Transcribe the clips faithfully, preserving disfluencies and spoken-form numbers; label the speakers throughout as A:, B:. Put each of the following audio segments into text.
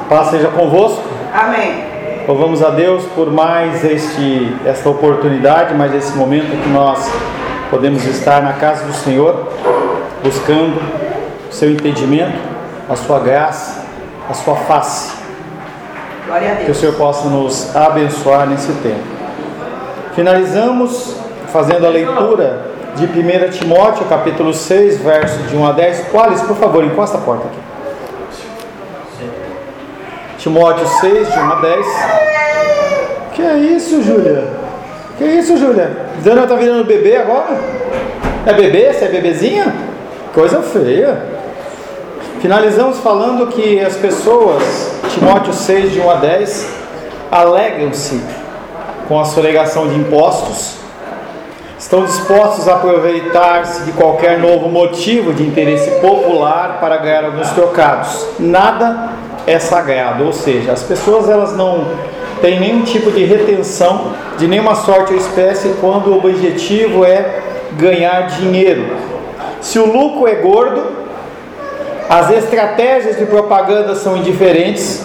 A: Paz seja convosco.
B: Amém.
A: Louvamos a Deus por mais este, esta oportunidade, mais esse momento que nós podemos estar na casa do Senhor, buscando o seu entendimento, a sua graça, a sua face.
B: Glória a Deus.
A: Que o Senhor possa nos abençoar nesse tempo. Finalizamos fazendo a leitura de primeira Timóteo, capítulo seis, verso de um a dez. Quais, por favor, encosta a porta aqui. Timóteo seis, de um a dez. Que é isso, Júlia? Que é isso, Júlia? Dana tá virando bebê agora? É bebê? Você é bebezinha? Coisa feia. Finalizamos falando que as pessoas, Timóteo seis, de um a dez, alegram-se com a sonegação de impostos, estão dispostos a aproveitar-se de qualquer novo motivo de interesse popular para ganhar alguns trocados. Nada é sagrado, ou seja, as pessoas elas não têm nenhum tipo de retenção de nenhuma sorte ou espécie quando o objetivo é ganhar dinheiro. Se o lucro é gordo, as estratégias de propaganda são indiferentes.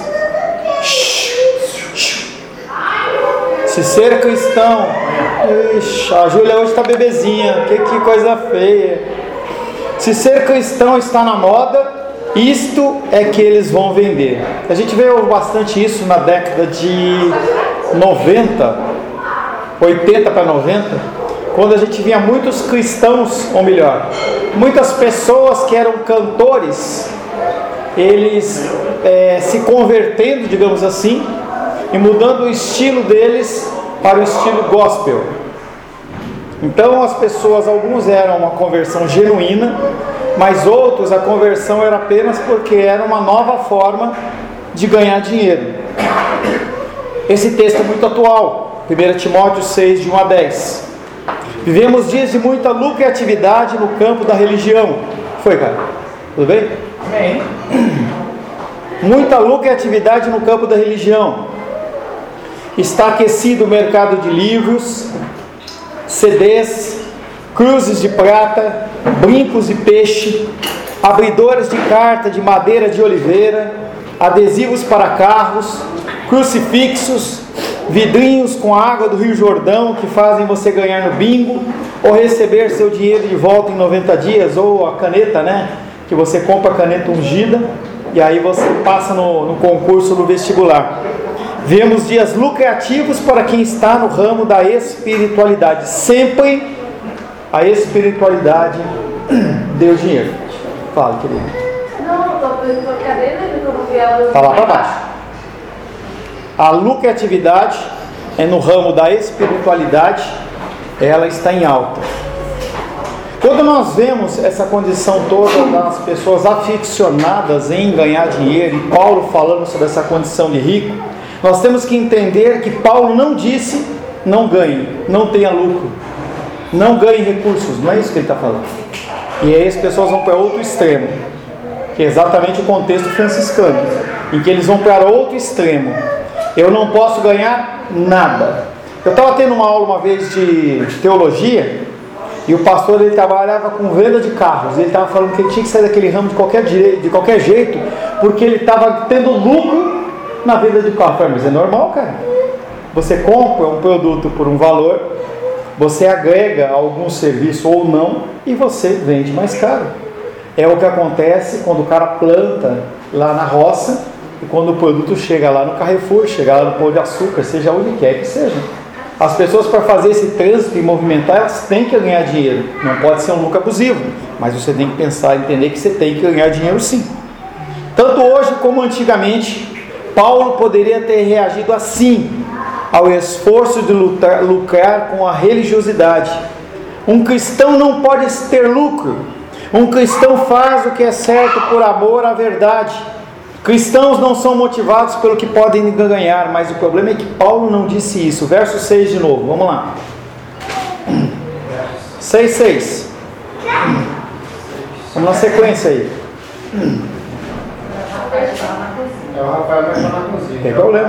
A: Se ser cristão, ixi, a Júlia hoje está bebezinha, que, que coisa feia. Se ser cristão está na moda, isto é que eles vão vender. A gente vê bastante isso na década de noventa, oitenta para noventa, quando a gente via muitos cristãos, ou melhor, muitas pessoas que eram cantores, eles é, se convertendo, digamos assim, e mudando o estilo deles para o estilo gospel. Então as pessoas, alguns eram uma conversão genuína, mas outros a conversão era apenas porque era uma nova forma de ganhar dinheiro. Esse texto é muito atual, primeira Timóteo seis, de um a dez. Vivemos dias de muita lucratividade no campo da religião. Foi, cara? Tudo bem?
B: Amém.
A: Muita lucratividade no campo da religião. Está aquecido o mercado de livros, C Ds, cruzes de prata, brincos de peixe, abridores de carta de madeira de oliveira, adesivos para carros, crucifixos, vidrinhos com a água do Rio Jordão que fazem você ganhar no bingo ou receber seu dinheiro de volta em noventa dias, ou a caneta, né? Que você compra a caneta ungida e aí você passa no, no concurso do vestibular. Vemos dias lucrativos para quem está no ramo da espiritualidade. Sempre a espiritualidade deu dinheiro. Fala, querido.
C: Não, estou querendo que eu vou ver.
A: Fala para baixo. A lucratividade é no ramo da espiritualidade, ela está em alta. Quando nós vemos essa condição toda das pessoas aficionadas em ganhar dinheiro, e Paulo falando sobre essa condição de rico, nós temos que entender que Paulo não disse não ganhe, não tenha lucro, não ganhe recursos, não é isso que ele está falando. E aí as pessoas vão para outro extremo, que é exatamente o contexto franciscano, em que eles vão para outro extremo. Eu não posso ganhar nada. Eu estava tendo uma aula uma vez de teologia, e o pastor ele trabalhava com venda de carros. Ele estava falando que ele tinha que sair daquele ramo de qualquer, direito, de qualquer jeito, porque ele estava tendo lucro na venda de carro. Eu falei, mas é normal, cara. Você compra um produto por um valor, você agrega algum serviço ou não, e você vende mais caro. É o que acontece quando o cara planta lá na roça, e quando o produto chega lá no Carrefour, chega lá no Pão de Açúcar, seja onde quer que seja. As pessoas, para fazer esse trânsito e movimentar, elas têm que ganhar dinheiro. Não pode ser um lucro abusivo, mas você tem que pensar e entender que você tem que ganhar dinheiro sim. Tanto hoje como antigamente, Paulo poderia ter reagido assim ao esforço de lutar, lucrar com a religiosidade. Um cristão não pode ter lucro. Um cristão faz o que é certo por amor à verdade. Cristãos não são motivados pelo que podem ganhar, mas o problema é que Paulo não disse isso. Verso seis de novo, vamos lá. seis, seis. Vamos na sequência aí.
D: É, o Rafael vai estar na cozinha.
A: Tem problema.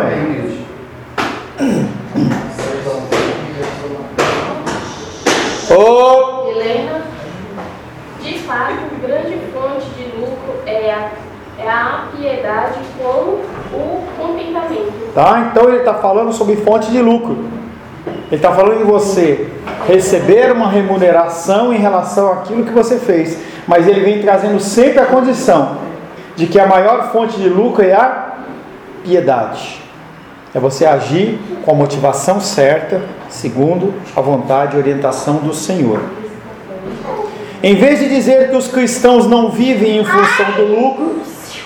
A: Oh.
C: Helena, de fato, grande fonte de lucro é a, é é a piedade com o contentamento.
A: Tá? Então ele está falando sobre fonte de lucro. Ele está falando de você receber uma remuneração em relação àquilo que você fez. Mas ele vem trazendo sempre a condição de que a maior fonte de lucro é a piedade. É você agir com a motivação certa, segundo a vontade e orientação do Senhor. Em vez de dizer que os cristãos não vivem em função do lucro,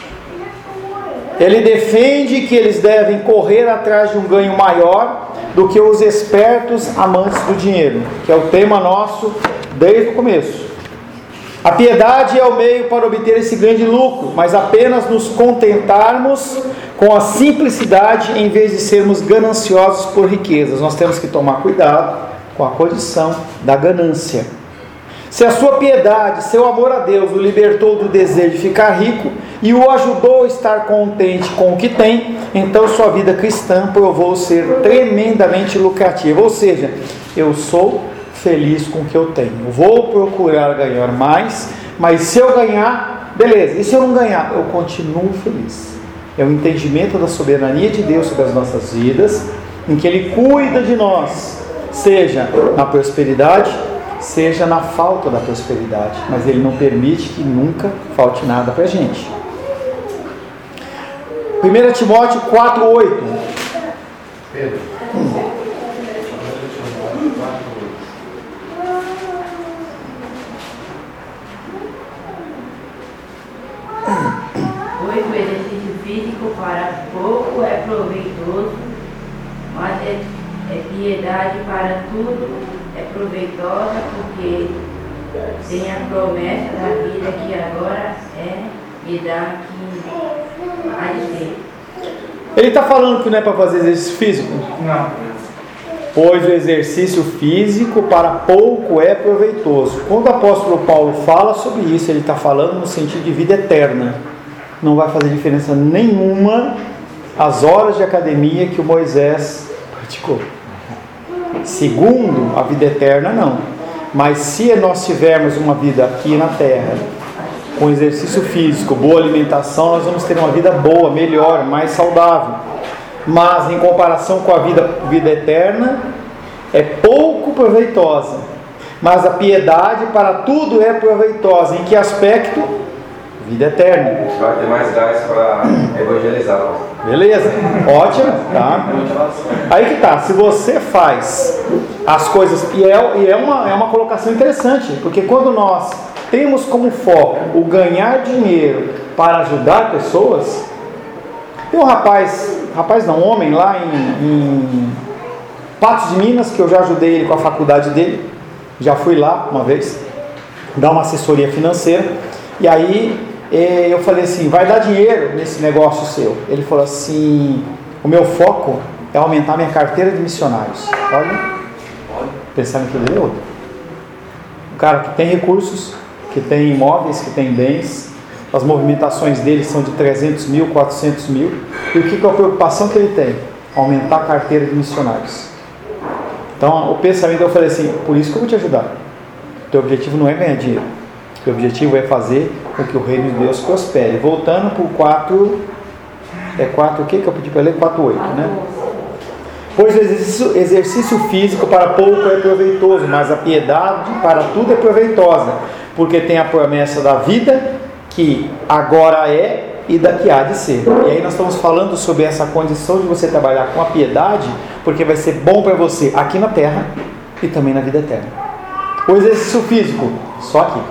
A: ele defende que eles devem correr atrás de um ganho maior do que os espertos amantes do dinheiro, que é o tema nosso desde o começo. A piedade é o meio para obter esse grande lucro, mas apenas nos contentarmos com a simplicidade em vez de sermos gananciosos por riquezas. Nós temos que tomar cuidado com a condição da ganância. Se a sua piedade, seu amor a Deus o libertou do desejo de ficar rico e o ajudou a estar contente com o que tem, então sua vida cristã provou ser tremendamente lucrativa. Ou seja, eu sou feliz com o que eu tenho. Vou procurar ganhar mais, mas se eu ganhar, beleza. E se eu não ganhar, eu continuo feliz. É o entendimento da soberania de Deus sobre as nossas vidas, em que Ele cuida de nós, seja na prosperidade, seja na falta da prosperidade, mas Ele não permite que nunca falte nada para a gente. primeiro Timóteo quatro, oito.
D: Pedro.
A: Hum.
E: Pois o exercício físico para pouco é proveitoso, mas é, é piedade para tudo é proveitosa, porque tem a promessa da vida que agora é e da que há de ter.
A: Ele está falando que não é para fazer exercício físico?
D: Não.
A: Pois o exercício físico para pouco é proveitoso. Quando o apóstolo Paulo fala sobre isso, ele está falando no sentido de vida eterna. Não vai fazer diferença nenhuma as horas de academia que o Moisés praticou. Segundo a vida eterna, não. Mas se nós tivermos uma vida aqui na terra, com exercício físico, boa alimentação, nós vamos ter uma vida boa, melhor, mais saudável. Mas em comparação com a vida, vida eterna, é pouco proveitosa. Mas a piedade para tudo é proveitosa. Em que aspecto? Vida eterna.
F: Vai ter mais gás para evangelizar.
A: Beleza? Ótimo, tá? Aí que tá, se você faz as coisas, e é, e é, uma, é uma colocação interessante, porque quando nós temos como foco o ganhar dinheiro para ajudar pessoas, tem um rapaz, rapaz não, um homem lá em, em Patos de Minas, que eu já ajudei ele com a faculdade dele, já fui lá uma vez, dar uma assessoria financeira, e aí eu falei assim, vai dar dinheiro nesse negócio seu? Ele falou assim, o meu foco é aumentar minha carteira de missionários. Olha, o pensamento dele é outro. Um cara que tem recursos, que tem imóveis, que tem bens, as movimentações dele são de trezentos mil, quatrocentos mil, e o que é a preocupação que ele tem? Aumentar a carteira de missionários. Então o pensamento, eu falei assim, por isso que eu vou te ajudar. O teu objetivo não é ganhar dinheiro. O teu objetivo é fazer com que o reino de Deus prospere. Voltando para o quatro, é quatro, o que que eu pedi para ler? quatro, oito, né? Pois o exercício, exercício físico para pouco é proveitoso, mas a piedade para tudo é proveitosa, porque tem a promessa da vida que agora é e da que há de ser. E aí nós estamos falando sobre essa condição de você trabalhar com a piedade, porque vai ser bom para você aqui na terra e também na vida eterna. O exercício físico, só aqui.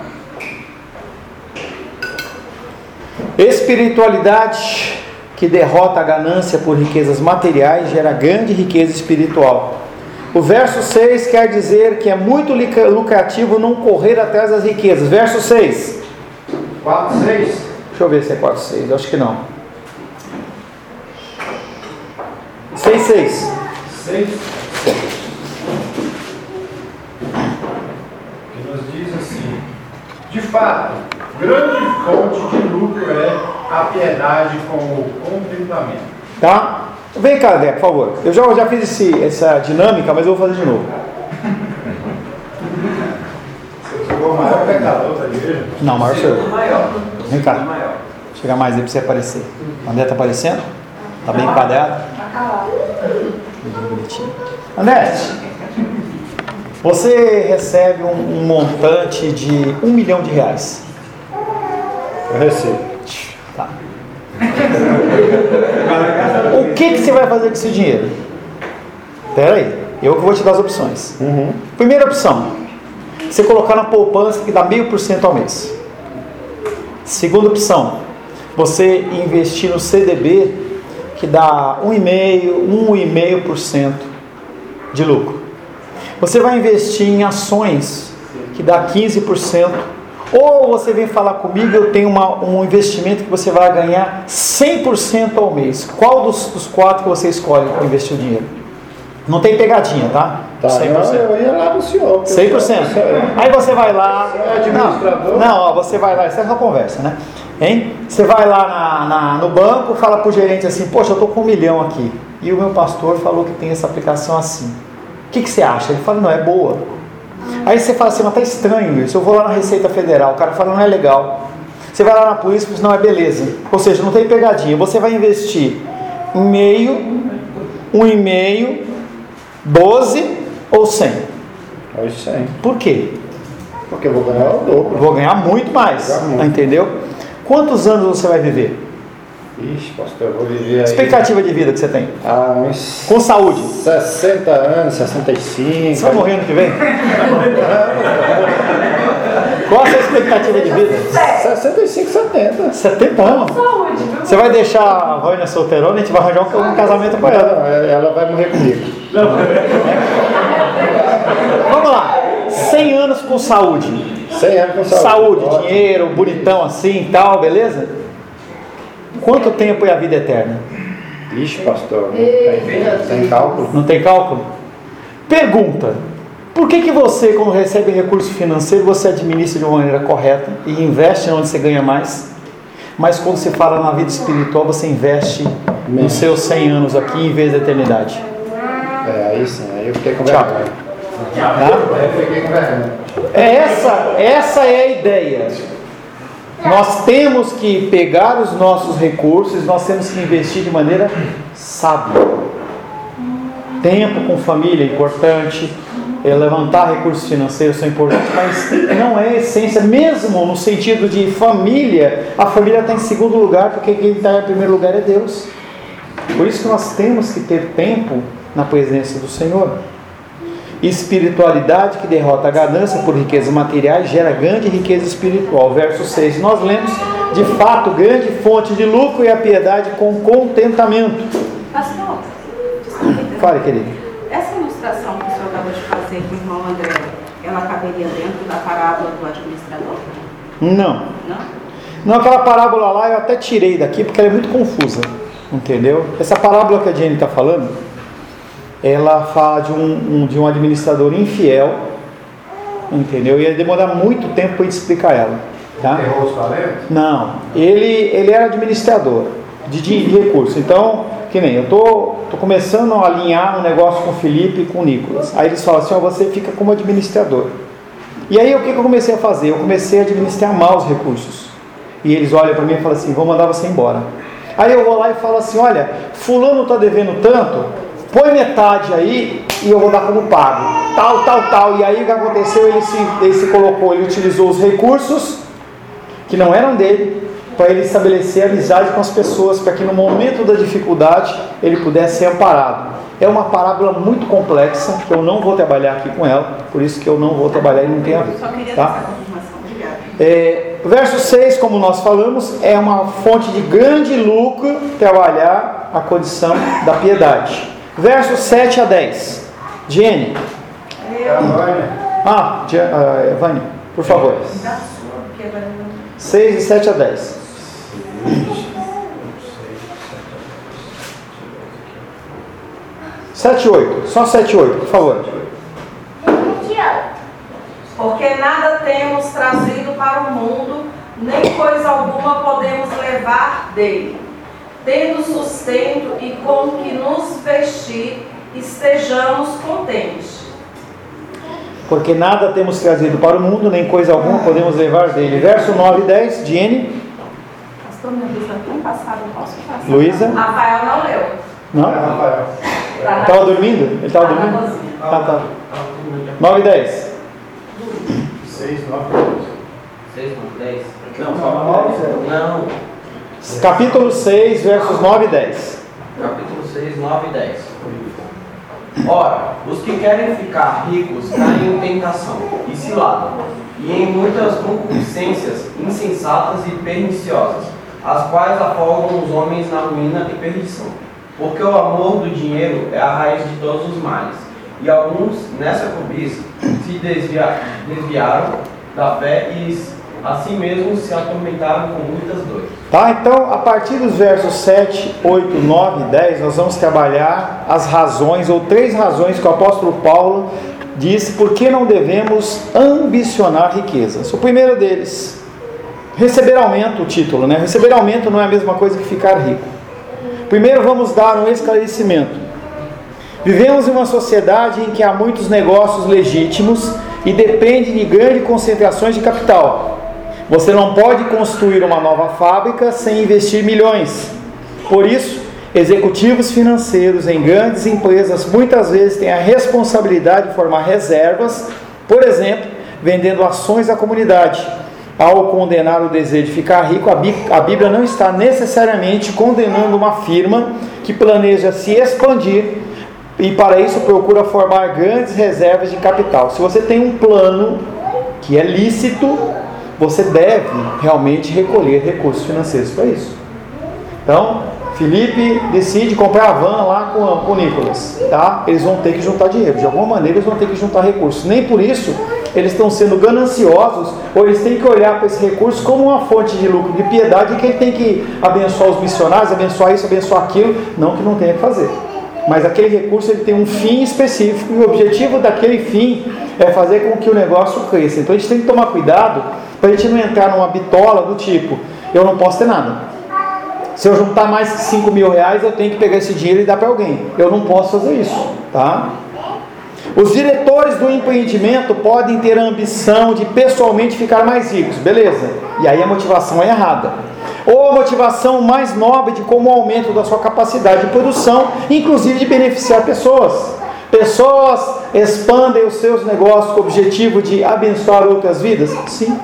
A: Espiritualidade que derrota a ganância por riquezas materiais gera grande riqueza espiritual. O verso seis quer dizer que é muito lucrativo não correr atrás das riquezas. Verso seis.
D: quatro, seis.
A: Deixa eu ver se é quatro, seis. Eu acho que não. seis, seis.
D: seis. Que nos diz assim: de fato, grande fonte de lucro é a piedade com o contentamento.
A: Tá? Vem cá, Dé, por favor. Eu já, já fiz esse, essa dinâmica, mas eu vou fazer de novo.
D: Você chegou o maior pecador da igreja?
A: Não, maior sou eu. Vem cá. Chega mais aí para você aparecer. André está aparecendo? Está bem enquadrado? Bonitinho. André, você recebe um, um montante de um milhão de reais.
D: Eu recebo.
A: Tá. O que, que você vai fazer com esse dinheiro? Espera aí, eu que vou te dar as opções.
D: Uhum.
A: Primeira opção, você colocar na poupança que dá meio por cento ao mês. Segunda opção, você investir no C D B que dá um vírgula cinco por cento de lucro. Você vai investir em ações que dá quinze por cento. Ou você vem falar comigo, eu tenho uma, um investimento que você vai ganhar cem por cento ao mês. Qual dos, dos quatro que você escolhe para investir o dinheiro? Não tem pegadinha, tá?
D: Tá,
A: cem por cento.
D: não, eu ia lá no senhor.
A: cem por cento. Aí você vai lá...
D: Você é administrador?
A: Não, não ó, você vai lá, isso é uma conversa, né? Hein? Você vai lá na, na, no banco, fala pro gerente assim, poxa, eu tô com um milhão aqui. E o meu pastor falou que tem essa aplicação assim. O que, que você acha? Ele fala, não, é boa. Aí você fala assim, mas tá estranho isso, eu vou lá na Receita Federal, o cara fala, não é legal. Você vai lá na polícia, não é beleza. Ou seja, não tem pegadinha. Você vai investir meio, um e meio, doze ou cem.
D: Aí cem.
A: Por quê?
D: Porque eu vou ganhar o dobro.
A: Eu vou ganhar muito mais,
D: muito.
A: entendeu? Quantos anos você vai viver?
D: Ixi, pastor, eu vou viver aí...
A: Expectativa de vida que você tem?
D: Ah, uns...
A: Com saúde?
D: sessenta anos, sessenta e cinco...
A: Você vai morrer ano que vem? Qual a sua expectativa de vida?
D: sessenta e cinco, setenta.
A: setenta anos?
C: Saúde, viu?
A: Você vai deixar a Vânia solteirona e a gente vai arranjar um casamento com ela.
D: Não, ela vai morrer comigo.
A: Vamos lá. cem anos com saúde.
D: cem anos com saúde.
A: Saúde,
D: Ótimo.
A: dinheiro, bonitão assim e tal, beleza? Quanto tempo é a vida eterna?
D: Ixi, pastor, não tem, tem cálculo.
A: Não tem cálculo? Pergunta. Por que que você, quando recebe recurso financeiro, você administra de uma maneira correta e investe onde você ganha mais? Mas quando se fala na vida espiritual, você investe nos seus cem anos aqui em vez da eternidade?
D: É, aí sim, aí eu fiquei com
A: Tchau.
D: vergonha.
A: Tá?
D: Aí eu fiquei com vergonha.
A: É essa, essa é a ideia. Nós temos que pegar os nossos recursos, nós temos que investir de maneira sábia. Tempo com família é importante, é, levantar recursos financeiros são importantes, mas não é a essência, mesmo no sentido de família, a família está em segundo lugar, porque quem está em primeiro lugar é Deus. Por isso que nós temos que ter tempo na presença do Senhor. Espiritualidade que derrota a ganância por riquezas materiais gera grande riqueza espiritual. Verso seis, nós lemos, de fato, grande fonte de lucro é a piedade com contentamento.
B: Pastor, desculpa.
A: Fale, querido.
B: Essa ilustração que o senhor acabou de fazer com o irmão André, ela caberia dentro da parábola do administrador?
A: Não.
B: Não?
A: Não, aquela parábola lá eu até tirei daqui porque ela é muito confusa. Entendeu? Essa parábola que a Jenny está falando, ela fala de um, um, de um administrador infiel, entendeu? Ia demorar muito tempo para explicar ela, tá?
D: Errou os talentos?
A: Não, ele, ele era administrador de, de, de recursos. Então, que nem eu tô, tô começando a alinhar um negócio com o Felipe e com o Nicolas. Aí eles falam assim, ó, você fica como administrador. E aí o que, que eu comecei a fazer? Eu comecei a administrar mal os recursos. E eles olham para mim e falam assim, vou mandar você embora. Aí eu vou lá e falo assim, olha, fulano está devendo tanto, põe metade aí e eu vou dar como pago, tal, tal, tal. E aí o que aconteceu, ele se, ele se colocou, ele utilizou os recursos que não eram dele, para ele estabelecer amizade com as pessoas, para que no momento da dificuldade ele pudesse ser amparado. É uma parábola muito complexa, que eu não vou trabalhar aqui com ela, por isso que eu não vou trabalhar e não tem a ver.
B: Só queria
A: Tá?
B: essa confirmação. Obrigada.
A: É, verso seis, como nós falamos, é uma fonte de grande lucro trabalhar a condição da piedade. Versos sete a dez. Jenny.
D: É a Vânia.
A: Ah, Je, uh, Vânia, por favor.
B: Da sua, porque agora eu não...
A: seis e sete a dez. sete e oito. Só sete e oito, por favor.
G: Porque nada temos trazido para o mundo, nem coisa alguma podemos levar dele. Tendo sustento e com que nos vestir, estejamos contentes.
A: Porque nada temos trazido para o mundo, nem coisa alguma podemos levar dele. Verso nove e dez, Jenny.
B: Pastor, Pastor, minha vez ano passado, eu posso passar?
A: Luísa?
G: Rafael não leu.
A: Não?
D: Rafael.
G: Tá
A: Estava dormindo? Ele estava
G: Tá na
A: dormindo?
G: cozinha.
A: Tá, tá. nove e dez.
D: seis, nove,
F: seis, dez.
H: Não, fala Não.
A: Capítulo seis, versos nove e dez.
H: Capítulo seis, nove e dez. Ora, os que querem ficar ricos caem em tentação e ciladam, e em muitas concupiscências insensatas e perniciosas, as quais afogam os homens na ruína e perdição. Porque o amor do dinheiro é a raiz de todos os males, e alguns, nessa cobiça, se desvia, desviaram da fé e assim mesmo se atormentaram com muitas dores.
A: Tá, então a partir dos versos sete, oito, nove e dez, nós vamos trabalhar as razões, ou três razões que o apóstolo Paulo disse por que não devemos ambicionar riquezas. O primeiro deles, receber aumento, o título, né? Receber aumento não é a mesma coisa que ficar rico. Primeiro vamos dar um esclarecimento. Vivemos em uma sociedade em que há muitos negócios legítimos e depende de grandes concentrações de capital. Você não pode construir uma nova fábrica sem investir milhões. Por isso, executivos financeiros em grandes empresas muitas vezes têm a responsabilidade de formar reservas, por exemplo, vendendo ações à comunidade. Ao condenar o desejo de ficar rico, a Bíblia não está necessariamente condenando uma firma que planeja se expandir e para isso procura formar grandes reservas de capital. Se você tem um plano que é lícito, você deve realmente recolher recursos financeiros para isso. Então, Felipe decide comprar a van lá com, com o Nicolas, tá? Eles vão ter que juntar dinheiro, de alguma maneira eles vão ter que juntar recursos. Nem por isso eles estão sendo gananciosos, ou eles têm que olhar para esse recurso como uma fonte de lucro, de piedade, que ele tem que abençoar os missionários, abençoar isso, abençoar aquilo, não que não tenha que fazer. Mas aquele recurso ele tem um fim específico, e o objetivo daquele fim é fazer com que o negócio cresça. Então a gente tem que tomar cuidado para a gente não entrar numa bitola do tipo, eu não posso ter nada. Se eu juntar mais que cinco mil reais, eu tenho que pegar esse dinheiro e dar para alguém. Eu não posso fazer isso, tá? Os diretores do empreendimento podem ter a ambição de pessoalmente ficar mais ricos, beleza? E aí a motivação é errada. Ou a motivação mais nobre de como o aumento da sua capacidade de produção, inclusive de beneficiar pessoas. Pessoas expandem os seus negócios com o objetivo de abençoar outras vidas? Sim.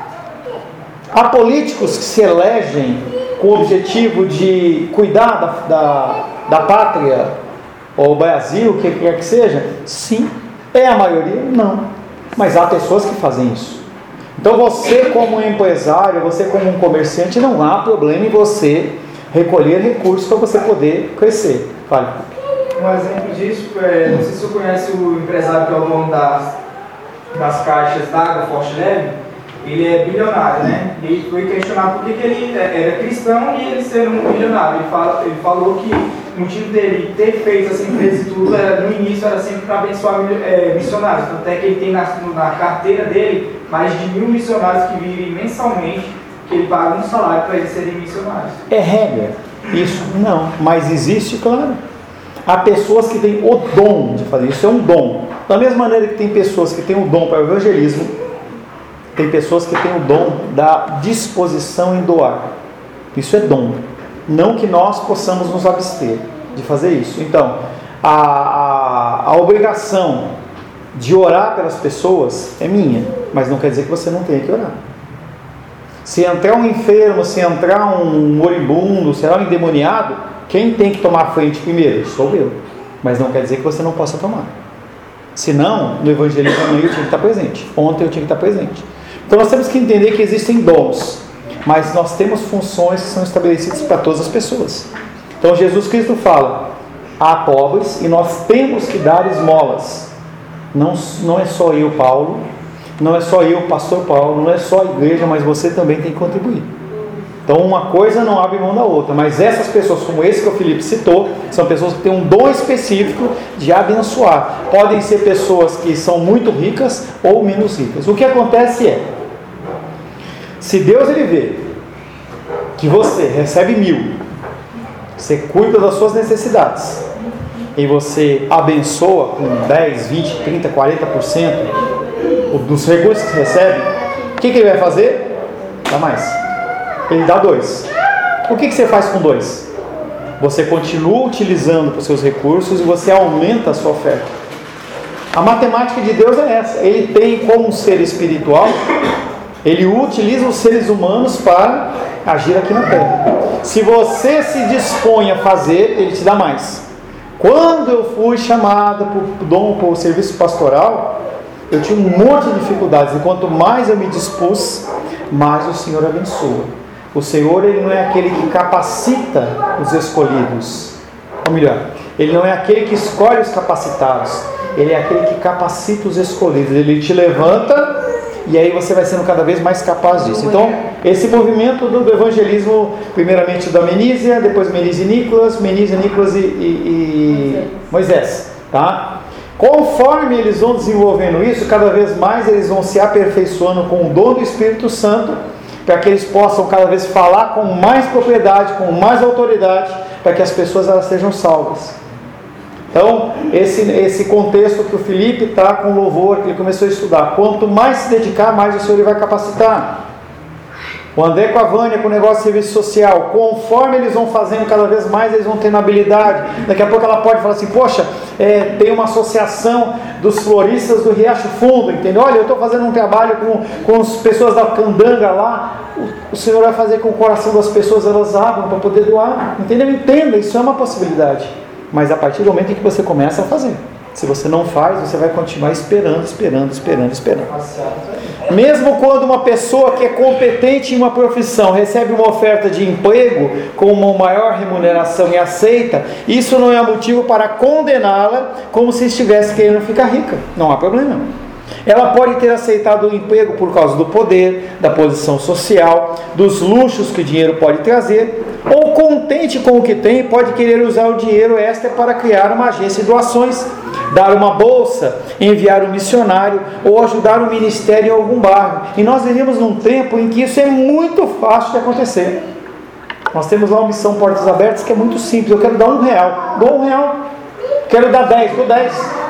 A: Há políticos que se elegem com o objetivo de cuidar da, da, da pátria, ou Brasil, o que quer que seja? Sim. É a maioria? Não. Mas há pessoas que fazem isso. Então você como empresário, você como um comerciante, não há problema em você recolher recursos para você poder crescer. Fale.
I: Um exemplo disso, é, não sei se você conhece o empresário que é o dono das, das caixas d'água, Forte Leve. Ele é bilionário, né? E ele foi questionado por que ele era cristão e ele sendo um bilionário. Ele, fala, ele falou que o motivo dele ter feito essa empresa e tudo, era, no início, era sempre para abençoar é, missionários. Tanto é que ele tem na, na carteira dele mais de mil missionários que vivem mensalmente, que ele paga um salário para eles serem missionários.
A: É regra? Isso? Não. Mas existe, claro. Há pessoas que têm o dom de fazer isso, é um dom. Da mesma maneira que tem pessoas que têm o dom para o evangelismo, tem pessoas que têm o dom da disposição em doar. Isso é dom. Não que nós possamos nos abster de fazer isso. Então, a, a, a obrigação de orar pelas pessoas é minha, mas não quer dizer que você não tenha que orar. Se entrar um enfermo, se entrar um moribundo, se entrar um endemoniado, quem tem que tomar a frente primeiro? Sou eu. Mas não quer dizer que você não possa tomar. Senão, no evangelismo amanhã eu tinha que estar presente. Ontem eu tinha que estar presente. Então nós temos que entender que existem dons, mas nós temos funções que são estabelecidas para todas as pessoas. Então Jesus Cristo fala, há pobres e nós temos que dar esmolas. Não, não é só eu, Paulo, não é só eu, pastor Paulo, não é só a igreja, mas você também tem que contribuir. Então uma coisa não abre mão da outra, mas essas pessoas como esse que o Felipe citou, são pessoas que têm um dom específico de abençoar. Podem ser pessoas que são muito ricas ou menos ricas. O que acontece é, se Deus ele vê que você recebe mil, você cuida das suas necessidades, e você abençoa com dez, vinte, trinta, quarenta por cento dos recursos que você recebe, o que, que ele vai fazer? Dá mais. Ele dá dois. O que, que você faz com dois? Você continua utilizando os seus recursos e você aumenta a sua oferta. A matemática de Deus é essa. Ele tem, como um ser espiritual, ele utiliza os seres humanos para agir aqui na terra. Se você se dispõe a fazer, ele te dá mais. Quando eu fui chamado por dom para o serviço pastoral, eu tinha um monte de dificuldades. E quanto mais eu me dispus, mais o Senhor abençoa. O Senhor, ele não é aquele que capacita os escolhidos. Ou melhor, ele não é aquele que escolhe os capacitados. Ele é aquele que capacita os escolhidos. Ele te levanta e aí você vai sendo cada vez mais capaz disso. Então, esse movimento do, do evangelismo, primeiramente da Menísia, depois Menísia e Nicolas, Menísia, Nicolas e, e, e Moisés. Tá? Conforme eles vão desenvolvendo isso, cada vez mais eles vão se aperfeiçoando com o dom do Espírito Santo, para que eles possam cada vez falar com mais propriedade, com mais autoridade, para que as pessoas elas sejam salvas. Então, esse, esse contexto que o Felipe está com louvor, que ele começou a estudar, quanto mais se dedicar, mais o Senhor ele vai capacitar. O André com a Vânia, com o negócio de serviço social, conforme eles vão fazendo, cada vez mais eles vão tendo habilidade. Daqui a pouco ela pode falar assim, poxa, é, tem uma associação dos floristas do Riacho Fundo, entendeu? Olha, eu estou fazendo um trabalho com, com as pessoas da Candanga lá, o, o Senhor vai fazer com o coração das pessoas, elas abram para poder doar, entendeu? Entenda, isso é uma possibilidade, mas a partir do momento em que você começa a fazer. Se você não faz, você vai continuar esperando, esperando, esperando, esperando. Mesmo quando uma pessoa que é competente em uma profissão recebe uma oferta de emprego com uma maior remuneração e aceita, isso não é motivo para condená-la como se estivesse querendo ficar rica. Não há problema. Ela pode ter aceitado o emprego por causa do poder, da posição social, dos luxos que o dinheiro pode trazer, ou contente com o que tem, pode querer usar o dinheiro extra para criar uma agência de doações, dar uma bolsa, enviar um missionário ou ajudar um ministério em algum bairro. E nós vivemos num tempo em que isso é muito fácil de acontecer. Nós temos lá uma missão Portas Abertas que é muito simples. Eu quero dar um real, dou um real. Quero dar dez, dou dez.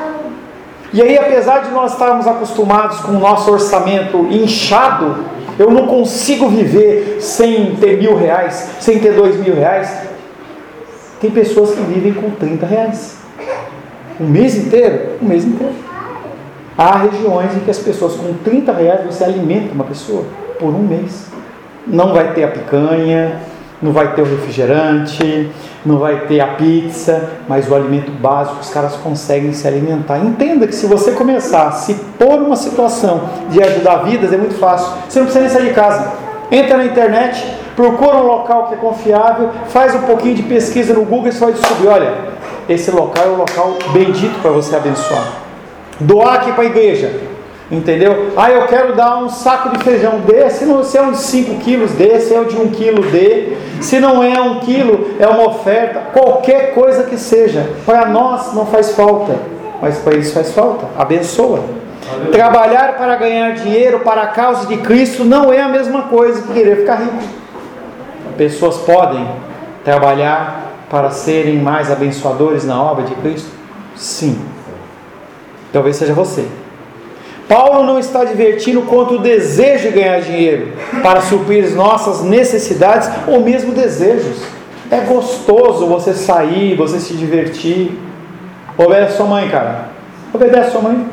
A: E aí, apesar de nós estarmos acostumados com o nosso orçamento inchado, eu não consigo viver sem ter mil reais, sem ter dois mil reais. Tem pessoas que vivem com trinta reais. Um mês inteiro? Um mês inteiro. Há regiões em que as pessoas com trinta reais você alimenta uma pessoa por um mês. Não vai ter a picanha, não vai ter o refrigerante, não vai ter a pizza, mas o alimento básico os caras conseguem se alimentar. Entenda que se você começar a se pôr numa situação de ajudar vidas, é muito fácil. Você não precisa nem sair de casa. Entra na internet, procura um local que é confiável, faz um pouquinho de pesquisa no Google e você vai descobrir, olha, esse local é um local bendito para você abençoar. Doar aqui para a igreja, entendeu? Ah, eu quero dar um saco de feijão desse, não, se é um de cinco quilos desse, é o de um quilo de, se não é um quilo, é uma oferta, qualquer coisa que seja. Para nós não faz falta, mas para eles faz falta, abençoa. Valeu. Trabalhar para ganhar dinheiro para a causa de Cristo não é a mesma coisa que querer ficar rico. Pessoas podem trabalhar para serem mais abençoadores na obra de Cristo? Sim. Talvez seja você. Paulo não está divertindo contra o desejo de ganhar dinheiro para suprir nossas necessidades ou mesmo desejos. É gostoso você sair, você se divertir. Obedece sua mãe, cara. Obedece sua mãe.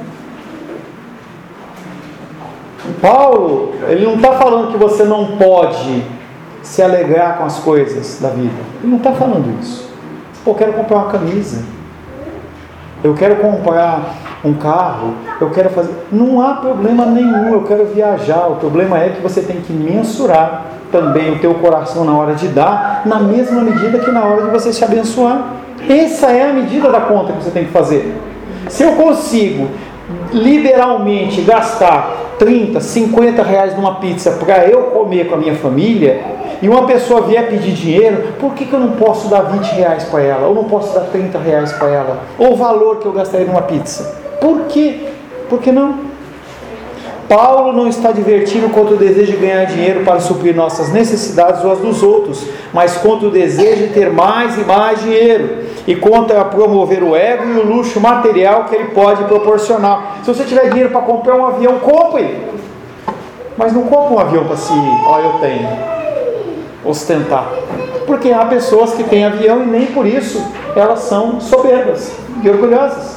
A: Paulo, ele não está falando que você não pode se alegrar com as coisas da vida. Ele não está falando isso. Pô, eu quero comprar uma camisa. Eu quero comprar um carro. Eu quero fazer... Não há problema nenhum. Eu quero viajar. O problema é que você tem que mensurar também o teu coração na hora de dar, na mesma medida que na hora de você se abençoar. Essa é a medida da conta que você tem que fazer. Se eu consigo liberalmente gastar trinta, cinquenta reais numa pizza para eu comer com a minha família, e uma pessoa vier pedir dinheiro, por que, que eu não posso dar vinte reais para ela? Ou não posso dar trinta reais para ela? Ou o valor que eu gastaria numa pizza? Por quê? Por que não? Paulo não está divertindo contra o desejo de ganhar dinheiro para suprir nossas necessidades ou as dos outros, mas contra o desejo de ter mais e mais dinheiro, e contra promover o ego e o luxo material que ele pode proporcionar. Se você tiver dinheiro para comprar um avião, compre, mas não compre um avião para si, ó, eu tenho, ostentar. Porque há pessoas que têm avião e nem por isso elas são soberbas e orgulhosas.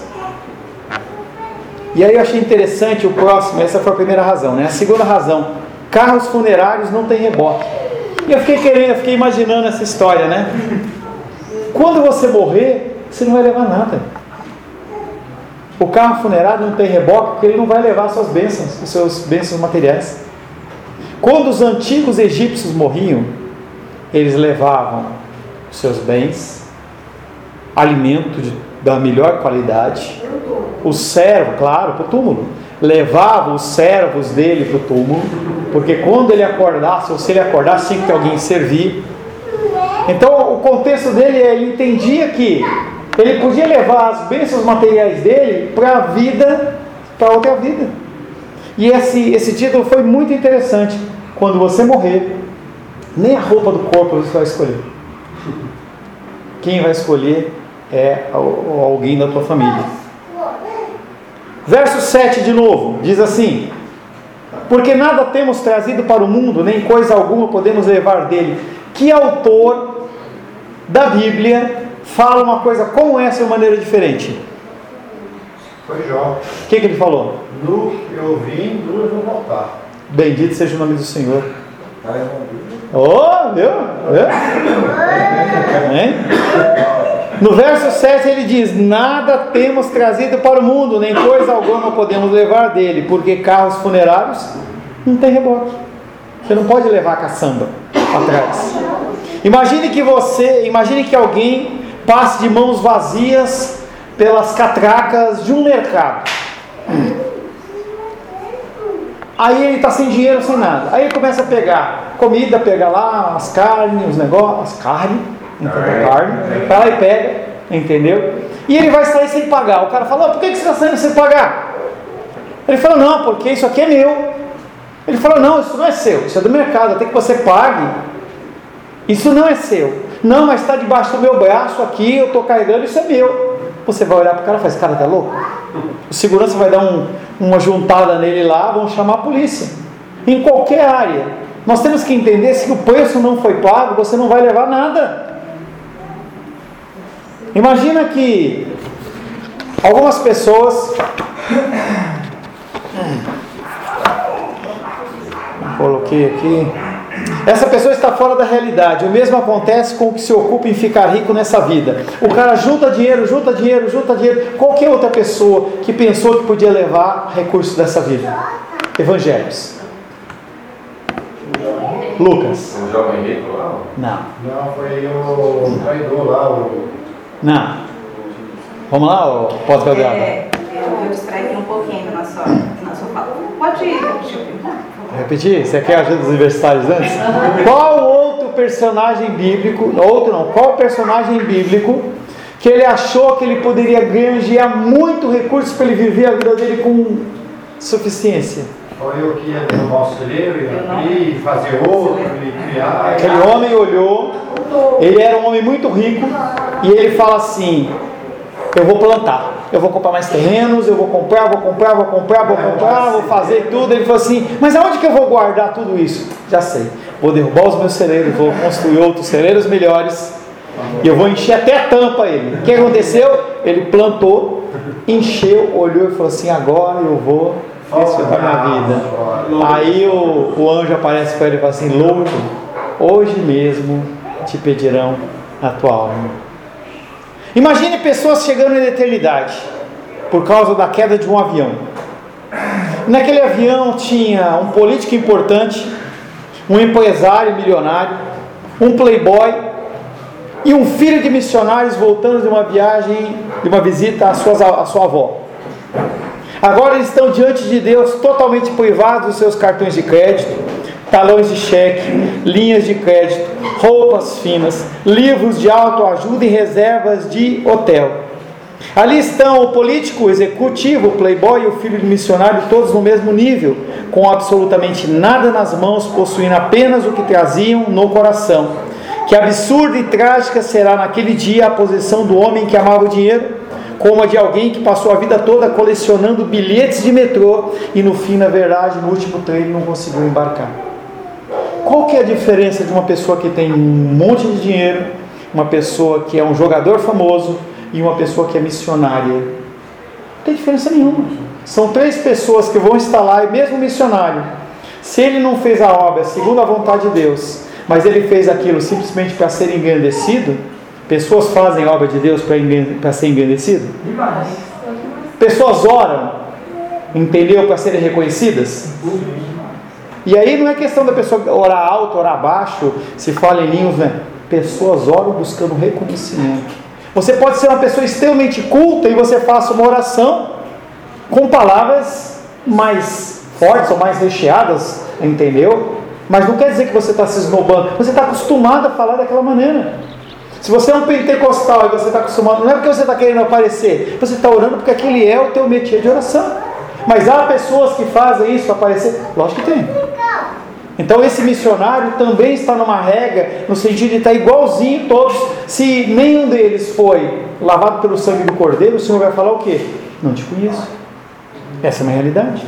A: E aí eu achei interessante o próximo, essa foi a primeira razão, né? A segunda razão, carros funerários não têm reboque. E eu fiquei querendo, eu fiquei imaginando essa história, né? Quando você morrer, você não vai levar nada. O carro funerário não tem reboque porque ele não vai levar suas bênçãos, os seus bênçãos materiais. Quando os antigos egípcios morriam, eles levavam os seus bens, alimento de, da melhor qualidade, o servo, claro, para o túmulo, levava os servos dele para o túmulo, porque quando ele acordasse, ou se ele acordasse, tinha que ter alguém servir. Então o contexto dele é, ele entendia que ele podia levar as bênçãos materiais dele para a vida, para outra vida. E esse, esse título foi muito interessante. Quando você morrer, nem a roupa do corpo você vai escolher. Quem vai escolher é alguém da tua família. Verso sete de novo, diz assim: porque nada temos trazido para o mundo, nem coisa alguma podemos levar dele. Que autor da Bíblia fala uma coisa como essa de uma maneira diferente?
D: Foi Jó.
A: O que, que ele falou?
D: Nu eu vim, nu eu vou voltar.
A: Bendito seja o nome do Senhor. Oh, viu? Amém? No verso sete ele diz: nada temos trazido para o mundo, nem coisa alguma podemos levar dele, porque carros funerários não tem reboque. Você não pode levar a caçamba atrás. Imagine que você, imagine que alguém passe de mãos vazias pelas catracas de um mercado. Aí ele está sem dinheiro, sem nada. Aí ele começa a pegar comida, pega lá as carnes, os negócios, as carnes, entendeu? Carne, vai lá e pega, entendeu? E ele vai sair sem pagar. O cara fala: por que você está saindo sem pagar? Ele fala: não, porque isso aqui é meu. Ele fala: não, isso não é seu, isso é do mercado, até que você pague. Isso não é seu. Não, mas está debaixo do meu braço aqui, eu estou carregando, isso é meu. Você vai olhar para o cara e fala: esse cara está louco? O segurança vai dar um, uma juntada nele lá, vão chamar a polícia. Em qualquer área, nós temos que entender: se o preço não foi pago, você não vai levar nada. Imagina que algumas pessoas... Coloquei aqui. Essa pessoa está fora da realidade. O mesmo acontece com o que se ocupa em ficar rico nessa vida. O cara junta dinheiro, junta dinheiro, junta dinheiro. Qualquer outra pessoa que pensou que podia levar recursos dessa vida. Evangelhos. Lucas.
H: O jovem rico lá?
A: Não.
D: Não, foi o traidor lá, o...
A: Não. Vamos lá, ou pode pegar?
B: É, eu, eu distraí um pouquinho na sua, na sua fala. Pode ir, deixa eu perguntar.
A: Repetir? Você quer a ajuda dos universitários antes? Qual outro personagem bíblico, outro não, qual personagem bíblico que ele achou que ele poderia granjear muito recurso para ele viver a vida dele com suficiência?
D: Foi eu que ia no nosso celeiro e abrir, fazer outro, e criar.
A: Aquele homem olhou, ele era um homem muito rico, e ele fala assim: eu vou plantar, eu vou comprar mais terrenos, eu vou comprar, vou comprar, vou comprar, vou comprar, vou fazer tudo. Ele falou assim: mas aonde que eu vou guardar tudo isso? Já sei, vou derrubar os meus celeiros, vou construir outros celeiros melhores, e eu vou encher até a tampa ele. O que aconteceu? Ele plantou, encheu, olhou e falou assim: agora eu vou desfrutar minha vida. Aí o, o anjo aparece para ele e fala assim: louco, hoje mesmo te pedirão a tua alma. Imagine pessoas chegando na eternidade por causa da queda de um avião. Naquele avião tinha um político importante, um empresário milionário, um playboy e um filho de missionários voltando de uma viagem, de uma visita à sua, à sua avó. Agora eles estão diante de Deus totalmente privados dos seus cartões de crédito, talões de cheque, linhas de crédito, roupas finas, livros de autoajuda e reservas de hotel. Ali estão o político, o executivo, o playboy e o filho de missionário, todos no mesmo nível, com absolutamente nada nas mãos, possuindo apenas o que traziam no coração. Que absurda e trágica será naquele dia a posição do homem que amava o dinheiro, como a de alguém que passou a vida toda colecionando bilhetes de metrô e no fim, na verdade, no último trem não conseguiu embarcar. Qual que é a diferença de uma pessoa que tem um monte de dinheiro, uma pessoa que é um jogador famoso e uma pessoa que é missionária? Não tem diferença nenhuma. São três pessoas que vão estar lá, e mesmo missionário, se ele não fez a obra segundo a vontade de Deus, mas ele fez aquilo simplesmente para ser engrandecido, pessoas fazem a obra de Deus para ser engrandecido? Pessoas oram, entendeu? Para serem reconhecidas? E aí não é questão da pessoa orar alto, orar baixo, se fala em línguas, né? Pessoas oram buscando reconhecimento. Você pode ser uma pessoa extremamente culta e você faça uma oração com palavras mais fortes ou mais recheadas, entendeu? Mas não quer dizer que você está se esnobando. Você está acostumado a falar daquela maneira. Se você é um pentecostal e você está acostumado, não é porque você está querendo aparecer, você está orando porque aquele é o teu métier de oração. Mas há pessoas que fazem isso aparecer? Lógico que tem. Então esse missionário também está numa regra, no sentido de estar igualzinho todos. Se nenhum deles foi lavado pelo sangue do Cordeiro, o Senhor vai falar o quê? Não te conheço. Essa é uma realidade.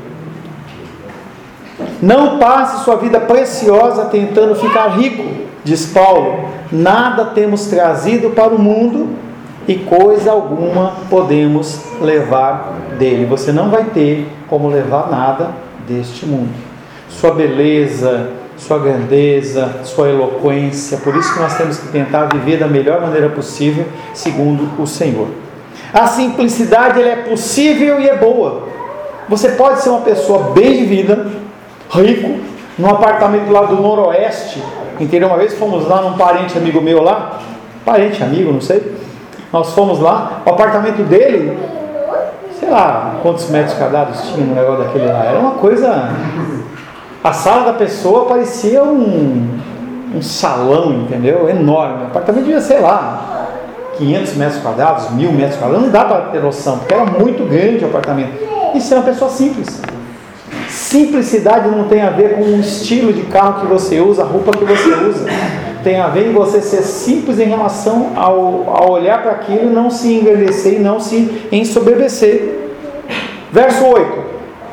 A: Não passe sua vida preciosa tentando ficar rico, diz Paulo. Nada temos trazido para o mundo e coisa alguma podemos levar dele. Você não vai ter como levar nada deste mundo. Sua beleza, sua grandeza, sua eloquência. Por isso que nós temos que tentar viver da melhor maneira possível, segundo o Senhor. A simplicidade ela é possível e é boa. Você pode ser uma pessoa bem de vida, rico, num apartamento lá do Noroeste, entendeu? Uma vez fomos lá num parente amigo meu lá, parente, amigo, não sei, nós fomos lá, o apartamento dele, sei lá, quantos metros quadrados tinha no negócio daquele lá, era uma coisa, a sala da pessoa parecia um, um salão, entendeu? Enorme, o apartamento devia ser lá, quinhentos metros quadrados, mil metros quadrados, não dá para ter noção, porque era muito grande o apartamento. Isso é uma pessoa simples. Simplicidade não tem a ver com o estilo de carro que você usa, a roupa que você usa. Tem a ver em você ser simples em relação ao, ao olhar para aquilo, não se engrandecer e não se ensoberbecer. Verso oito.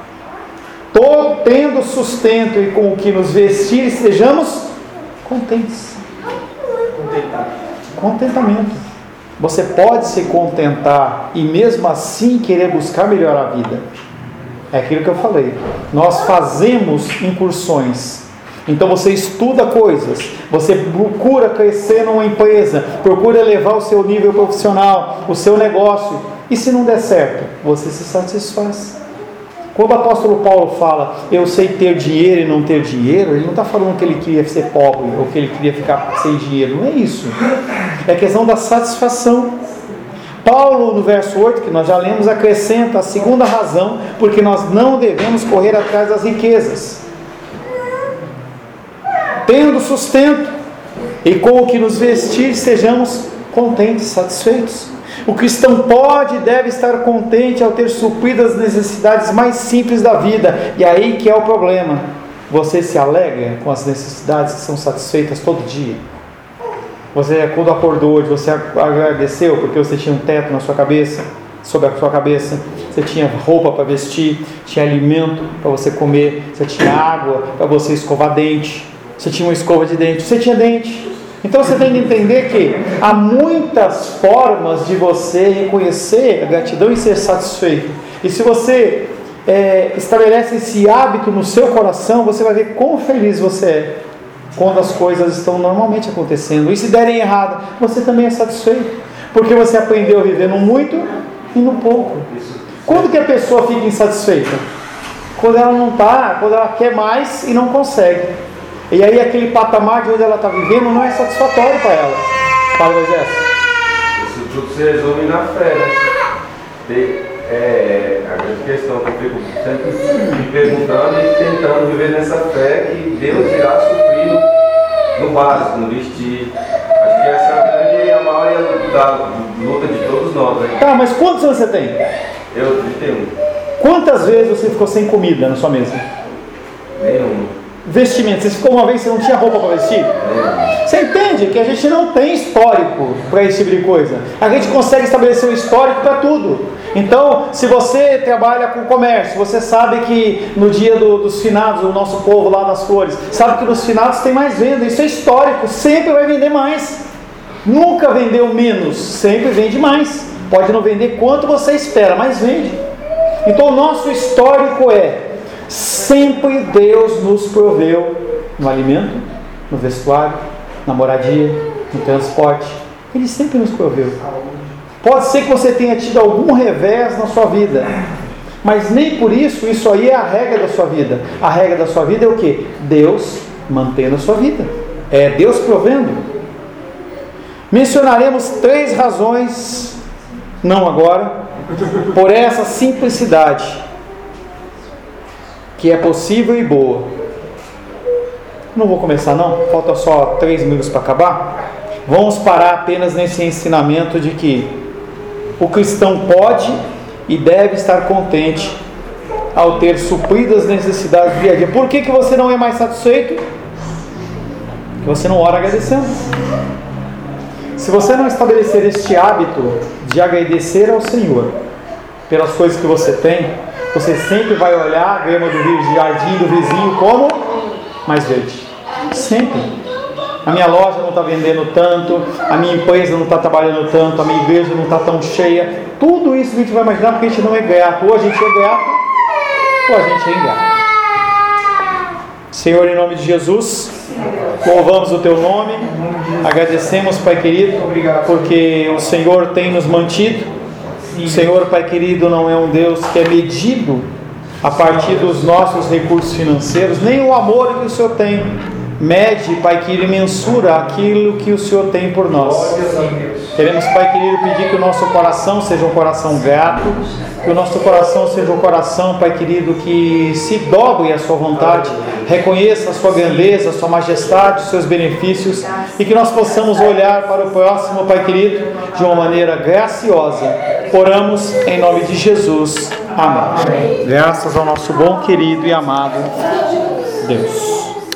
A: Todo, tendo sustento e com o que nos vestir, sejamos contentes. Contentamento. Você pode se contentar e mesmo assim querer buscar melhorar a vida. É aquilo que eu falei. Nós fazemos incursões. Então você estuda coisas, você procura crescer numa empresa, procura elevar o seu nível profissional, o seu negócio. E se não der certo, você se satisfaz. Quando o apóstolo Paulo fala, eu sei ter dinheiro e não ter dinheiro, ele não está falando que ele queria ser pobre ou que ele queria ficar sem dinheiro. Não é isso. É questão da satisfação. Paulo, no verso oito, que nós já lemos, acrescenta a segunda razão, porque nós não devemos correr atrás das riquezas. Tendo sustento e com o que nos vestir, sejamos contentes, satisfeitos. O cristão pode e deve estar contente ao ter suprido as necessidades mais simples da vida. E aí que é o problema. Você se alegra com as necessidades que são satisfeitas todo dia? Você, quando acordou hoje, você agradeceu porque você tinha um teto na sua cabeça, sobre a sua cabeça, você tinha roupa para vestir, tinha alimento para você comer, você tinha água para você escovar dente, você tinha uma escova de dente, você tinha dente. Então você tem que entender que há muitas formas de você reconhecer a gratidão e ser satisfeito. E se você é, estabelece esse hábito no seu coração, você vai ver quão feliz você é quando as coisas estão normalmente acontecendo. E se derem errado, você também é satisfeito, porque você aprendeu a viver no muito e no pouco. Quando que a pessoa fica insatisfeita? Quando ela não está, quando ela quer mais e não consegue. E aí aquele patamar de onde ela está vivendo não é satisfatório para ela. Fala, Moisés.
J: Isso tudo se resume na fé, né? Tem, é, a grande questão que eu fico sempre me perguntando e tentando viver nessa fé que Deus irá suprir no básico, no vestir. Acho que essa é a grande, a maioria da luta de todos nós, né?
A: Tá, mas quantos anos você tem?
J: Eu trinta e um.
A: Quantas vezes você ficou sem comida na sua mesa?
J: Nenhuma.
A: Vestimento, você ficou uma vez, você não tinha roupa para vestir?
J: Nenhuma.
A: Você entende? entende que a gente não tem histórico para esse tipo de coisa. A gente consegue estabelecer um histórico para tudo. Então, se você trabalha com comércio, você sabe que no dia do, dos finados, o nosso povo lá das flores, sabe que nos finados tem mais venda. Isso é histórico, sempre vai vender mais. Nunca vendeu menos, sempre vende mais. Pode não vender quanto você espera, mas vende. Então o nosso histórico é: sempre Deus nos proveu no alimento, no vestuário, na moradia, no transporte. Ele sempre nos proveu. Pode ser que você tenha tido algum revés na sua vida, mas nem por isso, isso aí é a regra da sua vida. A regra da sua vida é o quê? Deus mantendo a sua vida. É Deus provendo. Mencionaremos três razões, não agora, por essa simplicidade, que é possível e boa. Não vou começar não, falta só três minutos para acabar. Vamos parar apenas nesse ensinamento de que o cristão pode e deve estar contente ao ter suprido as necessidades do dia a dia. Por que que você não é mais satisfeito? Porque você não ora agradecendo. Se você não estabelecer este hábito de agradecer ao Senhor pelas coisas que você tem, você sempre vai olhar a grama do jardim do vizinho como mais verde. Sempre. A minha loja não está vendendo tanto, a minha empresa não está trabalhando tanto, a minha igreja não está tão cheia. Tudo isso a gente vai imaginar porque a gente não é grato. Ou a gente é grato, ou a gente é ingrato. Senhor, em nome de Jesus, louvamos o Teu nome, agradecemos, Pai querido, porque o Senhor tem nos mantido. O Senhor, Pai querido, não é um Deus que é medido a partir dos nossos recursos financeiros, nem o amor que o Senhor tem mede, Pai querido, e mensura aquilo que o Senhor tem por nós. Queremos, Pai querido, pedir que o nosso coração seja um coração grato, que o nosso coração seja um coração, Pai querido, que se dobre à Sua vontade, reconheça a Sua grandeza, a Sua majestade, os Seus benefícios, e que nós possamos olhar para o próximo, Pai querido, de uma maneira graciosa. Oramos em nome de Jesus. Amém. Graças ao nosso bom, querido e amado Deus.